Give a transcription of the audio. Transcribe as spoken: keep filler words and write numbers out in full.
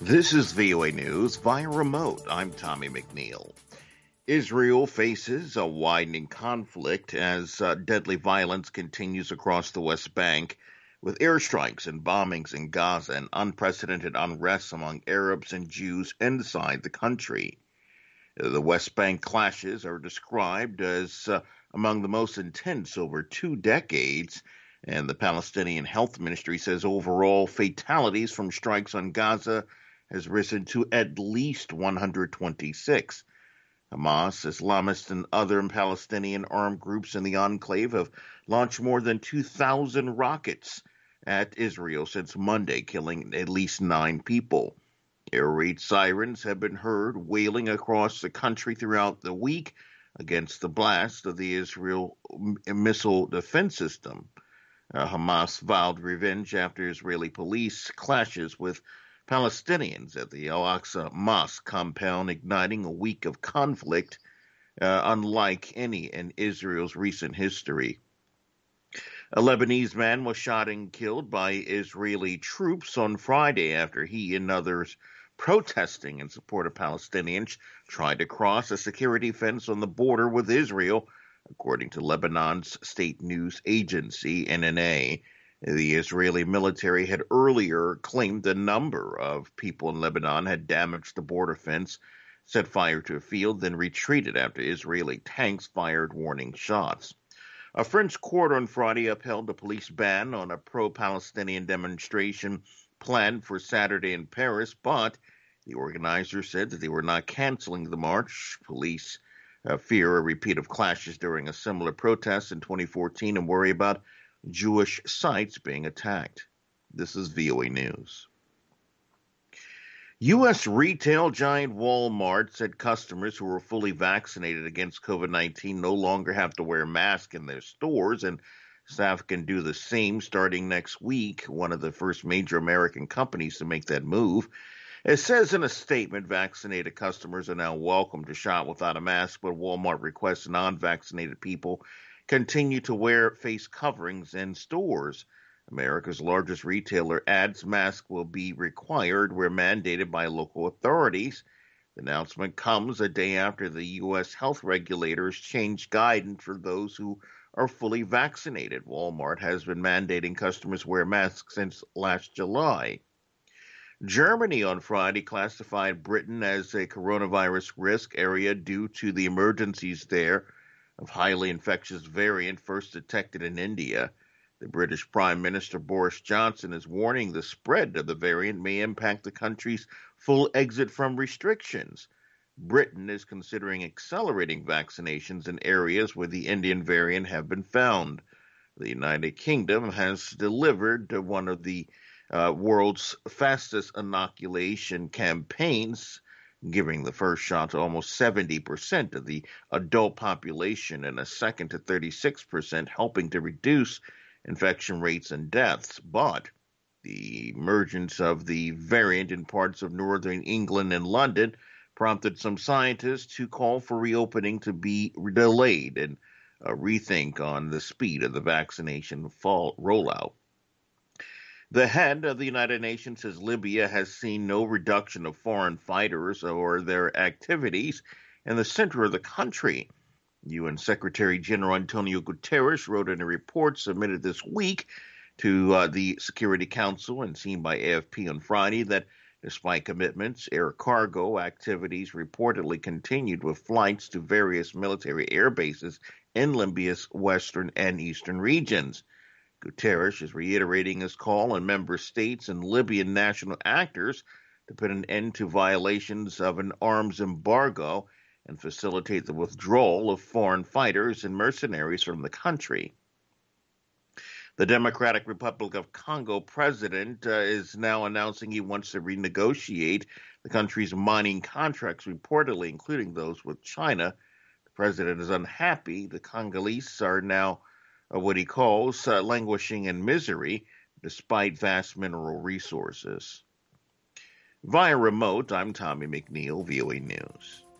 This is V O A News via remote. I'm Tommy McNeil. Israel faces a widening conflict as uh, deadly violence continues across the West Bank, with airstrikes and bombings in Gaza and unprecedented unrest among Arabs and Jews inside the country. The West Bank clashes are described as uh, among the most intense over two decades, and the Palestinian Health Ministry says overall fatalities from strikes on Gaza has risen to at least one hundred twenty-six. Hamas, Islamists, and other Palestinian armed groups in the enclave have launched more than two thousand rockets at Israel since Monday, killing at least nine people. Air raid sirens have been heard wailing across the country throughout the week against the blast of the Israel missile defense system. Uh, Hamas vowed revenge after Israeli police clashes with Palestinians at the Al-Aqsa Mosque compound, igniting a week of conflict uh, unlike any in Israel's recent history. A Lebanese man was shot and killed by Israeli troops on Friday after he and others protesting in support of Palestinians tried to cross a security fence on the border with Israel, according to Lebanon's state news agency, N N A. The Israeli military had earlier claimed a number of people in Lebanon had damaged the border fence, set fire to a field, then retreated after Israeli tanks fired warning shots. A French court on Friday upheld the police ban on a pro-Palestinian demonstration planned for Saturday in Paris, but the organizers said that they were not canceling the march. Police uh, fear a repeat of clashes during a similar protest in twenty fourteen and worry about Jewish sites being attacked. This is V O A News. U S retail giant Walmart said customers who were fully vaccinated against COVID nineteen no longer have to wear masks in their stores, and staff can do the same starting next week, one of the first major American companies to make that move. It says in a statement, vaccinated customers are now welcome to shop without a mask, but Walmart requests non-vaccinated people continue to wear face coverings in stores. America's largest retailer adds masks will be required where mandated by local authorities. The announcement comes a day after the U S health regulators changed guidance for those who are fully vaccinated. Walmart has been mandating customers wear masks since last July. Germany on Friday classified Britain as a coronavirus risk area due to the emergencies there of highly infectious variant first detected in India. The British Prime Minister Boris Johnson is warning the spread of the variant may impact the country's full exit from restrictions. Britain is considering accelerating vaccinations in areas where the Indian variant have been found. The United Kingdom has delivered one of the uh, world's fastest inoculation campaigns, giving the first shot to almost seventy percent of the adult population and a second to thirty-six percent, helping to reduce infection rates and deaths. But the emergence of the variant in parts of northern England and London prompted some scientists to call for reopening to be delayed and a rethink on the speed of the vaccination fall rollout. The head of the United Nations says Libya has seen no reduction of foreign fighters or their activities in the center of the country. U N Secretary General Antonio Guterres wrote in a report submitted this week to uh, the Security Council and seen by A F P on Friday that despite commitments, air cargo activities reportedly continued with flights to various military air bases in Libya's western and eastern regions. Guterres is reiterating his call on member states and Libyan national actors to put an end to violations of an arms embargo and facilitate the withdrawal of foreign fighters and mercenaries from the country. The Democratic Republic of Congo president uh, is now announcing he wants to renegotiate the country's mining contracts, reportedly including those with China. The president is unhappy. The Congolese are now uh, what he calls uh, languishing in misery despite vast mineral resources. Via remote, I'm Tommy McNeil, V O A News.